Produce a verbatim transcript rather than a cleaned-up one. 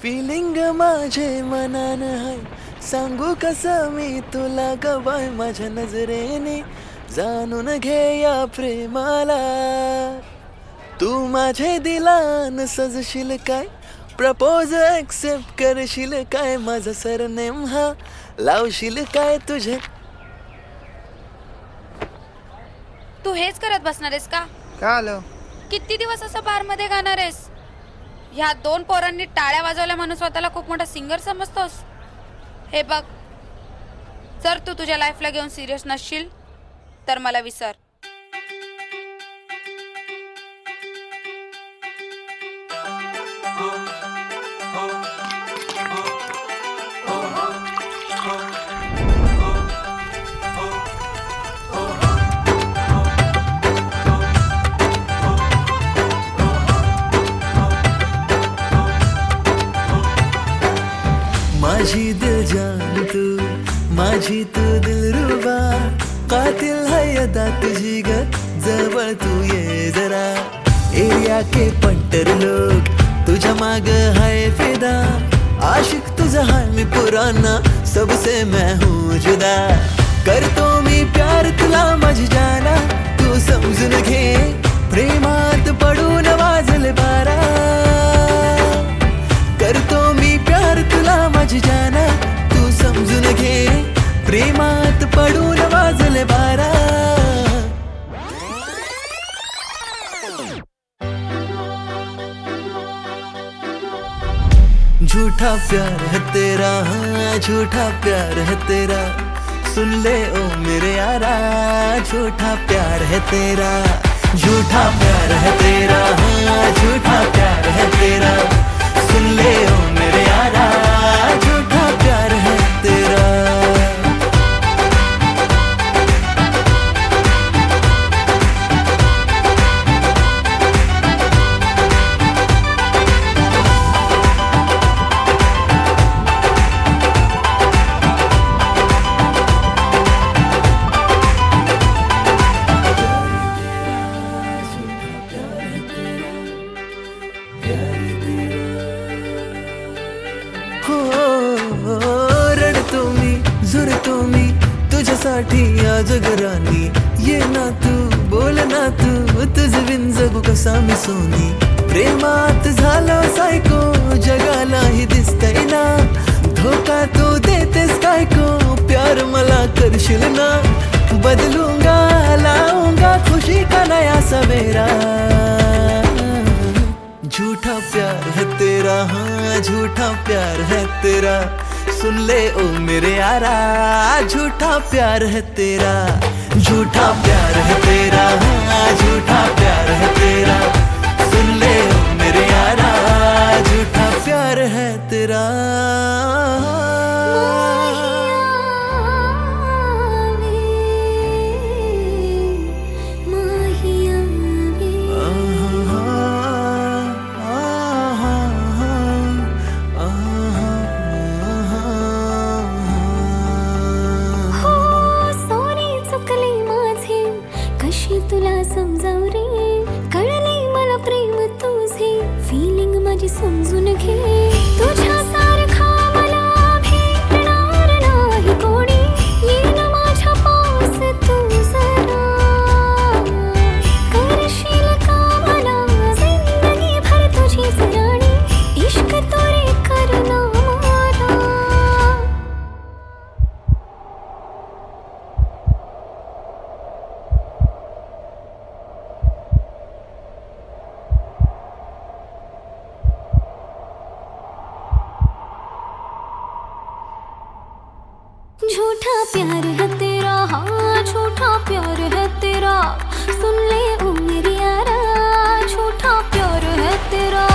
Filling माझे मनान हाय, सांगू कसं मी तुला ग बाय, माझ्या नजरेने जाणून घे या प्रेमाला. तू माझे दिलान सजशील काय, प्रपोज ॲक्सेप्ट करशील काय, माझा सरनेम हा लावशील काय तुझे. तू हेच करत बसणार आहेस का? का आलो? किती दिवस असं बार मध्ये गाणार आहेस? ह्या दोन पोरांनी टाळ्या वाजवल्या म्हणून स्वतःला खूप मोठा सिंगर समजतोस? हे बघ, जर तू तुझ्या लाईफला घेऊन सिरियस नसशील तर मला विसर. माझी दिल जान तू, माझी तू दिलरुबा, कातिल है अदा तुझी ग, जवळ तू ये जरा. एरिया के पंटर लोग तुझ्या माग है फिदा, आशिक तुझा है मी पुराना, सबसे मैं हूँ जुदा. करतो मी प्यार तुला माझी जाना, तू समजून घे, प्रेमात पडून वाजले बारा. करतो मी प्यार तुला माझी जाना, तू समजून घे, प्रेमात पडून वाजले बारा. झूठा प्यार है तेरा, हाँ झूठा प्यार है तेरा, सुन ले ओ मेरे यारा, झूठा प्यार है तेरा. झूठा प्यार है तेरा, हाँ झूठा प्यार है तेरा, सुन ले ओ मेरे यारा, झूठा प्यार है तेरा. रडतो मी, झुरतो मी तुझ्यासाठी आज गरानी, ये ना तू, बोल ना तू, तुझ बिन जगू कसा मी सोनी. प्रेमात झालो सायको, जगालाही दिसतंय ना, धोका तू देतेस काय को, प्यार मला करशील ना, बदलूंगा लाऊंगा खुशी का नया सवेरा. झूठा प्यार है तेरा, हाँ झूठा प्यार है तेरा, सुन ले ओ मेरे यारा, झूठा प्यार है तेरा. झूठा प्यार है तेरा, हाँ झूठा प्यार है तेरा, सुन ले ओ मेरे यारा, झूठा प्यार है तेरा. तुला समजाव रे, कळले मला प्रेम तुझे, फिलिंग माझी समजून घे, तुझ्या सारखा मला भेटणार नाही कोणी, ये ना माझ्या पास तू जरा, करशील का मला जिंदगी भर तुझीच राणी, इश्क तो रे करना मला. झूठा प्यार है तेरा, हाँ झूठा प्यार है तेरा, सुन ले ओ मेरी यारा, झूठा प्यार है तेरा.